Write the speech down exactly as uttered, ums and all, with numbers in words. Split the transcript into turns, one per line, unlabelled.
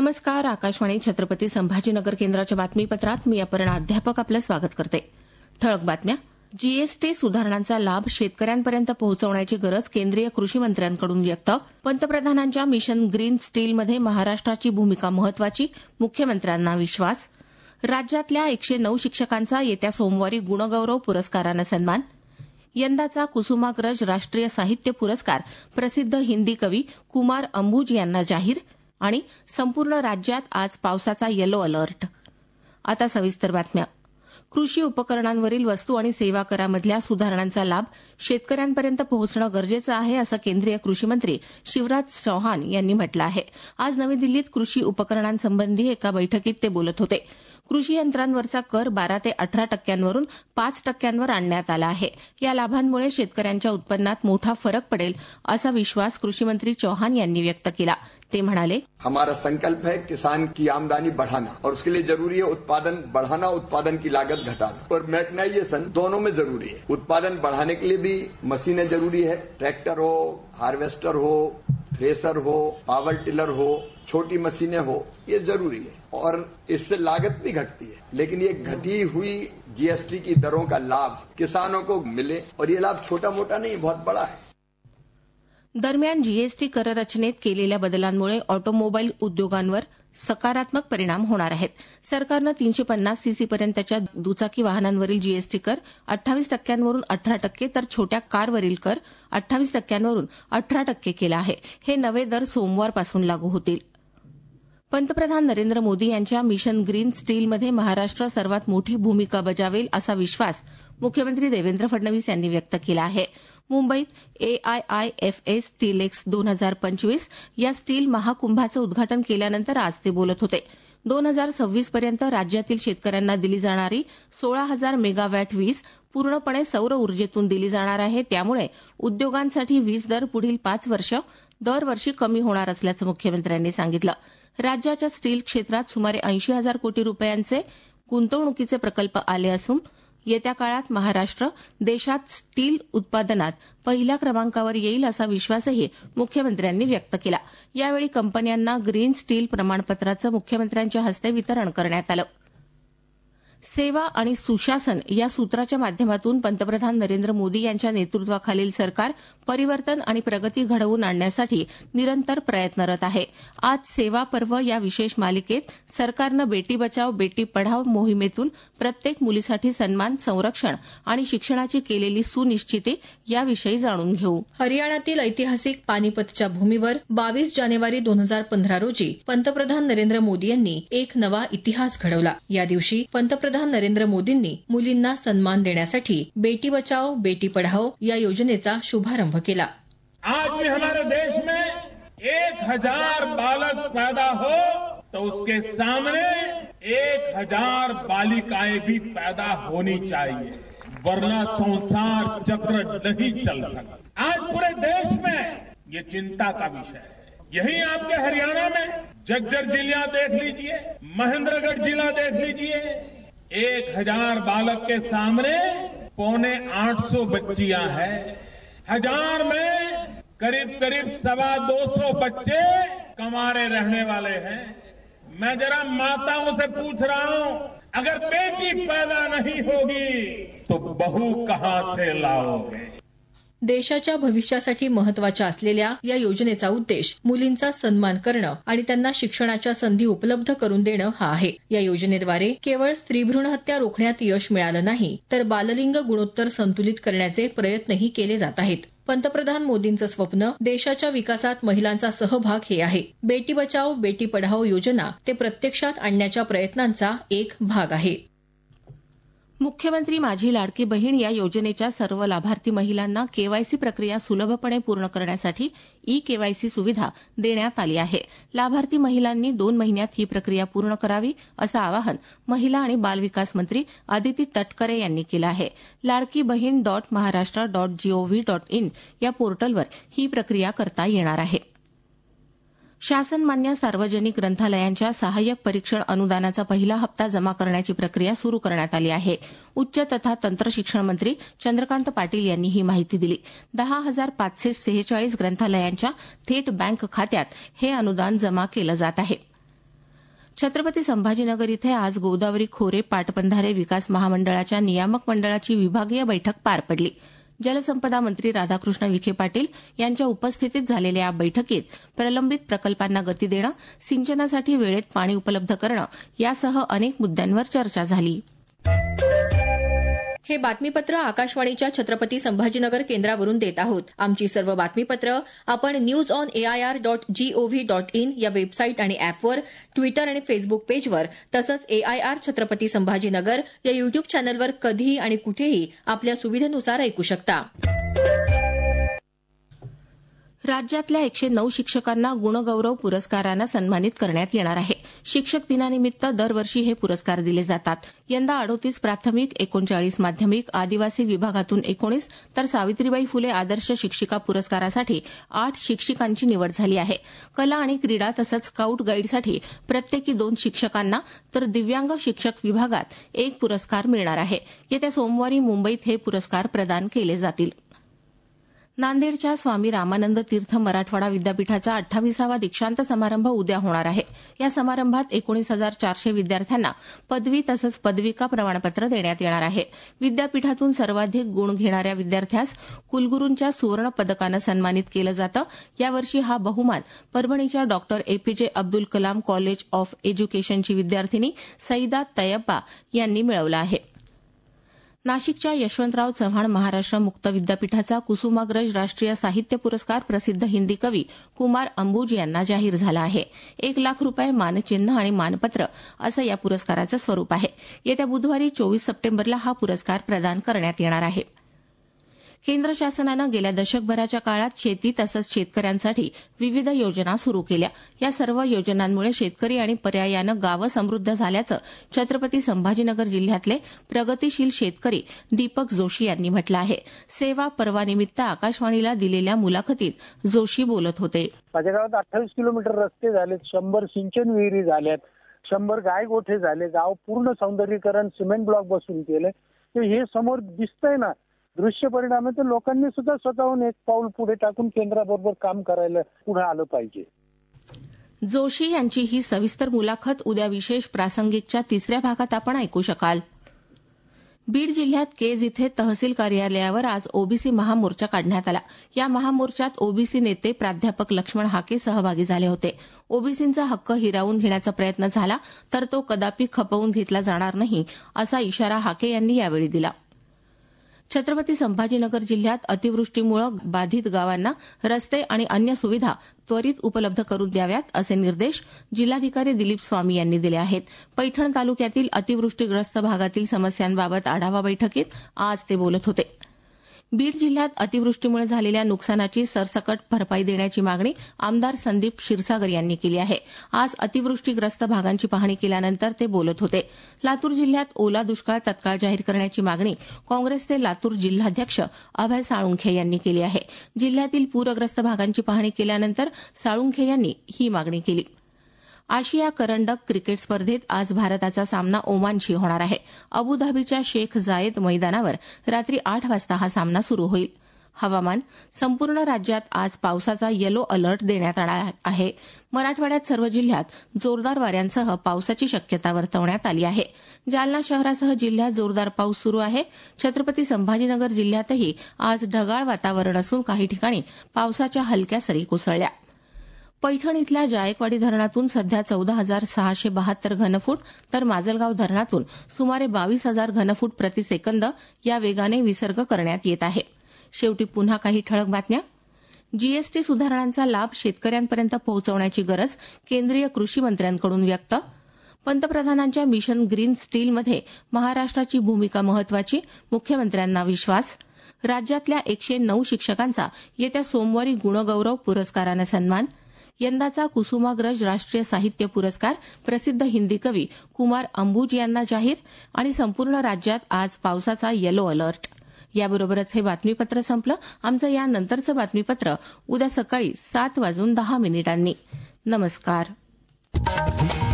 नमस्कार. आकाशवाणी छत्रपती संभाजीनगर केंद्राच्या बातमीपत्रात मी अपर्णा अध्यापक आपलं स्वागत करते. ठळक बातम्या. जीएसटी सुधारणांचा लाभ शेतकऱ्यांपर्यंत पोहोचवण्याची गरज केंद्रीय कृषी मंत्र्यांकडून व्यक्त. पंतप्रधानांच्या मिशन ग्रीन स्टीलमध्ये महाराष्ट्राची भूमिका महत्वाची, मुख्यमंत्र्यांना विश्वास. राज्यातल्या एकशे नऊ शिक्षकांचा येत्या सोमवारी गुणगौरव पुरस्कारानं सन्मान. यंदाचा कुसुमाग्रज राष्ट्रीय साहित्य पुरस्कार प्रसिद्ध हिंदी कवी कुमार अंबुज यांना जाहीर. आणि संपूर्ण राज्यात आज पावसाचा येलो अलर्ट. आता सविस्तर बातम्या. कृषी उपकरणांवरील वस्तू आणि सेवा करामधल्या सुधारणांचा लाभ शेतकऱ्यांपर्यंत पोहोचणं गरजेचं आहे, असं केंद्रीय कृषी मंत्री शिवराज चौहान यांनी म्हटलं आहे. आज नवी दिल्लीत कृषी उपकरणांसंबंधी एका बैठकीत ते बोलत होते. कृषी यंत्रांवरचा कर बारा ते अठरा टक्क्यांवरून पाच टक्क्यांवर आणण्यात आला आहे. या लाभांमुळे शेतकऱ्यांच्या उत्पन्नात मोठा फरक पडेल, असा विश्वास कृषी मंत्री चौहान यांनी व्यक्त केला. ते म्हणाले,
हमारा संकल्प है किसान की आमदनी बढ़ाना और उसके लिए जरूरी है उत्पादन बढ़ाना, उत्पादन की लागत घटाना और मैकेनाइजेशन दोनों में जरूरी है. उत्पादन बढ़ाने के लिए भी मशीनें जरूरी है. ट्रैक्टर हो, हार्वेस्टर हो, थ्रेसर हो, पावर टिलर हो, छोटी मशीनें हो, ये जरूरी है और इससे लागत भी घटती है. लेकिन ये घटी हुई जीएसटी की दरों का लाभ किसानों को मिले और ये लाभ छोटा मोटा नहीं, बहुत बड़ा है.
दरम्यान जीएसटी कररचनेत केलेल्या बदलांमुळे ऑटोमोबाईल उद्योगांवर सकारात्मक परिणाम होणार आहेत. सरकारनं तीनशे पन्नास सीसीपर्यंतच्या दुचाकी वाहनांवरील जीएसटी कर अठ्ठावीस टक्क्यांवरून अठरा टक्के तर छोट्या कारवरील कर अठ्ठावीस टक्क्यांवरून अठरा टक्के केला आहे. हे नवे दर सोमवारपासून लागू होतील. पंतप्रधान नरेंद्र मोदी यांच्या मिशन ग्रीन स्टीलमध्ये महाराष्ट्र सर्वात मोठी भूमिका बजावेल, असा विश्वास मुख्यमंत्री देवेंद्र फडणवीस यांनी व्यक्त केला आहे. मुंबईत एआयआयएफए स्टीलेक्स दोन हजार पंचवीस या स्टील महाकुंभाचं उद्घाटन केल्यानंतर आज ते बोलत होते. दोन हजार सव्वीस पर्यंत राज्यातील शेतकऱ्यांना दिली जाणारी सोळा हजार मेगावॅट वीज पूर्णपणे सौर ऊर्जेतून दिली जाणार आहे. त्यामुळे उद्योगांसाठी वीज दर पुढील पाच वर्ष दरवर्षी कमी होणार असल्याचं मुख्यमंत्र्यांनी सांगितलं. राज्याच्या स्टील क्षेत्रात सुमारे ऐंशी हजार कोटी रुपयांचे गुंतवणुकीचे प्रकल्प आले असून येत्या काळात महाराष्ट्र देशात स्टील उत्पादनात पहिल्या क्रमांकावर येईल, असा विश्वासही मुख्यमंत्र्यांनी व्यक्त केला. यावेळी कंपन्यांना ग्रीन स्टील प्रमाणपत्राचं मुख्यमंत्र्यांच्या हस्ते वितरण करण्यात आलं. सेवा आणि सुशासन या सूत्राच्या माध्यमातून पंतप्रधान नरेंद्र मोदी यांच्या नेतृत्वाखालील सरकार परिवर्तन आणि प्रगती घडवून आणण्यासाठी निरंतर प्रयत्नरत आहे. आज सेवा पर्व या विशेष मालिकेत सरकारनं बेटी बचाव बेटी पढाव मोहिमेतून प्रत्येक मुलीसाठी सन्मान, संरक्षण आणि शिक्षणाची केलेली सुनिश्चिती याविषयी जाणून घेऊ.
हरियाणातील ऐतिहासिक पानिपतच्या भूमीवर बावीस जानेवारी दोन हजार पंधरा रोजी पंतप्रधान नरेंद्र मोदी यांनी एक नवा इतिहास घडवला. या दिवशी पंतप्रधान नरेंद्र मोदींनी मुलींना सन्मान देण्यासाठी बेटी बचाओ बेटी पढाओ या योजनेचा शुभारंभ केला.
आज भी हमारे देश में एक हजार बालक पैदा हो तो उसके सामने एक हजार बालिकाएं भी पैदा होनी चाहिए, वरना संसार चक्र नहीं चल सकता. आज पूरे देश में ये चिंता का विषय है. यही आपके हरियाणा में झज्जर जिला देख लीजिए, महेंद्रगढ़ जिला देख लीजिए, एक हजार बालक के सामने पौने आठ सौ बच्चियां हैं. हजार में करीब करीब सवा दो सौ बच्चे कमारे रहने वाले हैं. मैं जरा माताओं से पूछ रहा हूं, अगर बेटी पैदा नहीं होगी तो बहू कहां से लाओगे.
देशाच्या भविष्यासाठी महत्वाच्या असलेल्या या योजनेचा उद्देश मुलींचा सन्मान करणं आणि त्यांना शिक्षणाच्या संधी उपलब्ध करून देणं हा आहे. या योजनेद्वारे केवळ स्त्रीभ्रूण हत्या रोखण्यात यश मिळालं नाही, तर बाललिंग गुणोत्तर संतुलित करण्याचे प्रयत्नही केले जात आहेत. पंतप्रधान मोदींचं स्वप्न देशाच्या विकासात महिलांचा सहभाग हे आहे. बेटी बचाओ बेटी पढाओ योजना ते प्रत्यक्षात आणण्याच्या प्रयत्नांचा एक भाग आहे.
मुख्यमंत्री माझी लाडकी बहीण या योजनेच्या सर्व लाभार्थी महिलांना केवायसी प्रक्रिया सुलभपणे पूर्ण करण्यासाठी ई केवायसी सुविधा देण्यात आली आहे. लाभार्थी महिलांनी दोन महिन्यात ही प्रक्रिया पूर्ण करावी, असं आवाहन महिला आणि बालविकास मंत्री आदिती तटकरे यांनी केलं आहे. लाडकी बहीण dot Maharashtra dot G O V dot in या पोर्टलवर ही प्रक्रिया करता येणार आहे. शासनमान्य सार्वजनिक ग्रंथालयांच्या सहाय्यक परीक्षण अनुदानाचा पहिला हप्ता जमा करण्याची प्रक्रिया सुरू करण्यात आली आहे. उच्च तथा तंत्रशिक्षण मंत्री चंद्रकांत पाटील यांनी ही माहिती दिली. दहा हजार पाचशे सेहेचाळीस ग्रंथालयांच्या थेट बँक खात्यात हे अनुदान जमा केलं जात आहे. छत्रपती संभाजीनगर इथे आज गोदावरी खोरे पाटबंधारे विकास महामंडळाच्या नियामक मंडळाची विभागीय बैठक पार पडली. जलसंपदा मंत्री राधाकृष्ण विखे पाटील यांच्या उपस्थितीत झालेल्या या बैठकीत प्रलंबित प्रकल्पांना गती देणं, सिंचनासाठी वेळेत पाणी उपलब्ध करणं यासह अनेक मुद्द्यांवर चर्चा झाली.
हे बातमीपत्र आकाशवाणीच्या छत्रपती संभाजीनगर केंद्रावरून देत आहोत. आमची सर्व बातमीपत्र आपण news on AIR dot G O V dot in या वेबसाईट आणि अॅपवर, ट्विटर आणि फेसबुक पेजवर तसंच एआयआर छत्रपती संभाजीनगर या युट्यूब चॅनलवर कधीही आणि कुठेही आपल्या सुविधेनुसार ऐकू शकता.
राज्यातल्या एकशे नऊ शिक्षकांना गुणगौरव पुरस्कारानं सन्मानित करण्यात येणार आहे. शिक्षक दिनानिमित्त दरवर्षी हे पुरस्कार दिले जातात. यंदा अडोतीस प्राथमिक, एकोणचाळीस माध्यमिक, आदिवासी विभागातून एकोणीस तर सावित्रीबाई फुले आदर्श शिक्षिका पुरस्कारासाठी आठ शिक्षिकांची निवड झाली आहे. कला आणि क्रीडा तसंच स्काउट गाईडसाठी प्रत्येकी दोन शिक्षकांना तर दिव्यांग शिक्षक विभागात एक पुरस्कार मिळणार आहे. येत्या सोमवारी मुंबईत हे पुरस्कार प्रदान केले जातील. नांदेडच्या स्वामी रामानंद तीर्थ मराठवाडा विद्यापीठाचा अठ्ठावीसावा दीक्षांत समारंभ उद्या होणार आहे. या समारंभात एकोणीस हजार चारशे विद्यार्थ्यांना पदवी तसंच पदविका प्रमाणपत्र देण्यात येणार आहे. विद्यापीठातून सर्वाधिक गुण घेणाऱ्या विद्यार्थ्यास कुलगुरूंच्या सुवर्ण पदकानं सन्मानित केलं जातं. यावर्षी हा बहुमान परभणीच्या doctor APJ Abdul Kalam college of एज्युकेशनची विद्यार्थिनी सईदा तय्यबा यांनी मिळवला आहे. नाशिकच्या यशवंतराव चव्हाण महाराष्ट्र मुक्त विद्यापीठाचा कुसुमाग्रज राष्ट्रीय साहित्य पुरस्कार प्रसिद्ध हिंदी कवी कुमार अंबुज यांना जाहीर झाला आहे. एक लाख रुपये मानचिन्ह आणि मानपत्र असं या पुरस्काराचं स्वरूप आहे. येत्या बुधवारी चोवीस सप्टेंबरला हा पुरस्कार प्रदान करण्यात येणार आहे. केंद्र शासनानं गेल्या दशकभराच्या काळात शेती तसंच शेतकऱ्यांसाठी विविध योजना सुरू केल्या. या सर्व योजनांमुळे शेतकरी आणि पर्यायानं गावं समृद्ध झाल्याचं छत्रपती संभाजीनगर जिल्ह्यातले प्रगतीशील शेतकरी दीपक जोशी यांनी म्हटलं आहे. सेवा पर्वानिमित्त आकाशवाणीला दिलेल्या मुलाखतीत जोशी बोलत होते.
माझ्या गावात अठ्ठावीस किलोमीटर रस्ते झालेत, शंभर सिंचन विहिरी झाल्यात, शंभर गायगोठे झाले, गाव पूर्ण सौंदर्यीकरण सिमेंट ब्लॉक बसून केले. हे समोर दिसतंय ना दृश्य परिणाम आहे. तर लोकांनी सुद्धा स्वतःहून एक पाऊल पुढे टाकून केंद्राबरोबर काम करायला पुढे आलं पाहिजे.
जोशी यांची ही सविस्तर मुलाखत उद्या विशेष प्रासंगिकच्या तिसऱ्या भागात आपण ऐकू शकाल. बीड जिल्ह्यात केज इथे तहसील कार्यालयावर आज ओबीसी महामोर्चा काढण्यात आला. या महामोर्चात ओबीसी नेते प्राध्यापक लक्ष्मण हाके सहभागी झाले होते. ओबीसींचा हक्क हिरावून घेण्याचा प्रयत्न झाला तर तो कदापि खपवून घेतला जाणार नाही असा इशारा हाके यांनी यावेळी दिला. छत्रपती संभाजीनगर जिल्ह्यात अतिवृष्टीमुळे बाधित गावांना रस्ते आणि अन्य सुविधा त्वरित उपलब्ध करून द्याव्यात असे निर्देश जिल्हाधिकारी दिलीप स्वामी यांनी दिले आहेत. पैठण तालुक्यातील अतिवृष्टीग्रस्त भागातील समस्यांबाबत आढावा बैठकीत आज ते बोलत होते. बीड जिल्ह्यात अतिवृष्टीमुळे झालेल्या नुकसानाची सरसकट भरपाई देण्याची मागणी आमदार संदीप क्षीरसागर यांनी केली आहे. आज अतिवृष्टीग्रस्त भागांची पाहणी केल्यानंतर ते बोलत होते. लातूर जिल्ह्यात ओला दुष्काळ तत्काळ जाहीर करण्याची मागणी काँग्रेसचे लातूर जिल्हाध्यक्ष अभय साळुंखे यांनी केली आहे. जिल्ह्यातील पूरग्रस्त भागांची पाहणी केल्यानंतर साळुंखे यांनी ही मागणी केली. आशिया करंडक क्रिकेट स्पर्धेत आज भारताचा सामना ओमानशी होणार आहे. अबुधाबीच्या शेख जायेद मैदानावर रात्री आठ वाजता हा सामना सुरू होईल. हवामान संपूर्ण राज्यात आज पावसाचा येलो अलर्ट देण्यात आला आहे. मराठवाड्यात सर्व जिल्ह्यात जोरदार वाऱ्यांसह पावसाची शक्यता वर्तवण्यात आली आहे. जालना शहरासह जिल्ह्यात जोरदार पाऊस सुरू आहे. छत्रपती संभाजीनगर जिल्ह्यातही आज ढगाळ वातावरण असून काही ठिकाणी पावसाच्या हलक्या सरी कोसळल्या. पैठण इथल्या जायकवाडी धरणातून सध्या चौदा हजार सहाशे बहात्तर घनफूट तर माजलगाव धरणातून सुमारे बावीस हजार घनफूट प्रतिसेकंद या वेगाने विसर्ग करण्यात येत आहे. शेवटी पुन्हा काही ठळक बातम्या. जीएसटी सुधारणांचा लाभ शेतकऱ्यांपर्यंत पोहोचवण्याची गरज केंद्रीय कृषी मंत्र्यांकडून व्यक्त. पंतप्रधानांच्या मिशन ग्रीन स्टीलमध्ये महाराष्ट्राची भूमिका महत्वाची, मुख्यमंत्र्यांना विश्वास. राज्यातल्या एकशे नऊ शिक्षकांचा येत्या सोमवारी गुणगौरव पुरस्कारानं सन्मान. यंदाचा कुसुमाग्रज राष्ट्रीय साहित्य पुरस्कार प्रसिद्ध हिंदी कवी कुमार अंबुज यांना जाहीर. आणि संपूर्ण राज्यात आज पावसाचा येलो अलर्ट. याबरोबरच हे बातमीपत्र संपलं. आमचं यानंतरचं बातमीपत्र उद्या सकाळी सात वाजून दहा मिनिटांनी. नमस्कार.